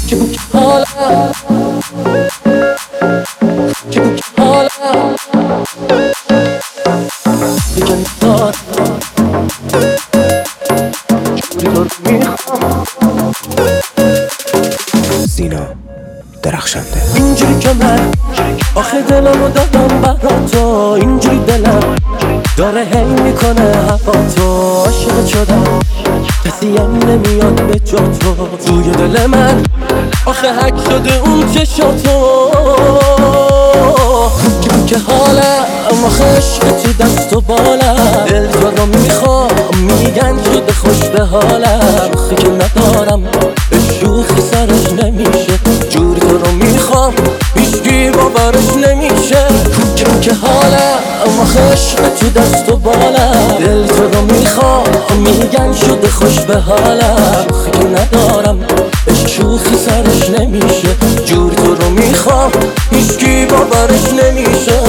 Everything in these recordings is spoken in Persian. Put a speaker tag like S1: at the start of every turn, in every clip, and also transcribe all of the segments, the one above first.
S1: حالم دیگه ندارم جوری تو رو میخوام.
S2: سینا درخشنده.
S1: اینجوری که من آخه دلمو دادم برا تو، اینجوری دلم داره هی میکنه هوا تو. عاشق شدم کسی هم نمیاد به جا تو، توی دل من آخه حک شده اون چشاتو. که حالم آخه عشق تو دست و بالم، دل تو رو میخوام میگن شده خوش به حالم. آخه که ندارم به شوخی سرش نمیشه، جوری تو رو میخوام هیچکی باورش نمیشه. که حالم آخه عشق تو دست و بالم، دل تو رو میخوام میگن شده خوش به حالم. آخه که ندارم به شوخی سرش نمیشه، جوری تو رو میخوام هیچکی باورش نمیشه.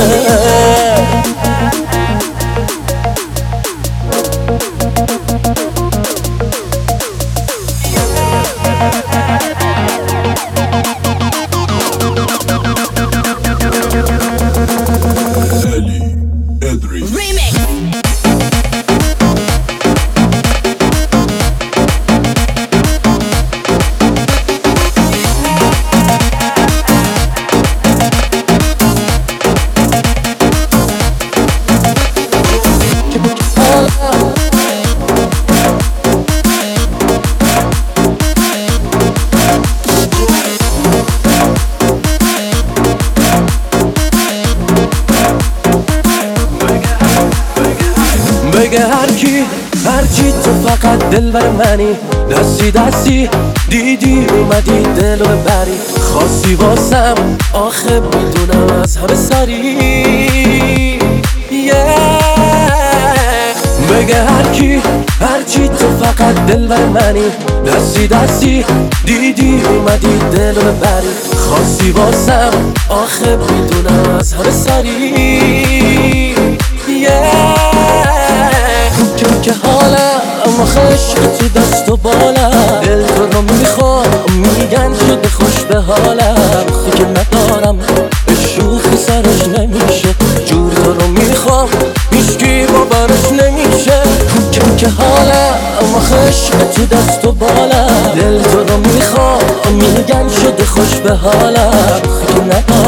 S1: بگه هرچی تو فقط دلبر منی، دستی دستی دیدی اومدی دلو ببری. خواستی واسم آخه میدونم از همه سری. بگه هرچی تو فقط دلبر منی، دستی دستی دیدی اومدی دلو ببری. خواستی واسم آخه میدونم از همه سری. که حالم آخه عشق تو دست و بالم، دل تو رو میخوام میگن شده خوش به حالم. آخه که ندارم به شوخی سرش نمیشه، جوری تو رو میخوام هیچکی باورش نمیشه. که حالم آخه عشق تو دست و بالم، دل تو رو میخوام میگن شده خوش به حالم. آخه که ندارم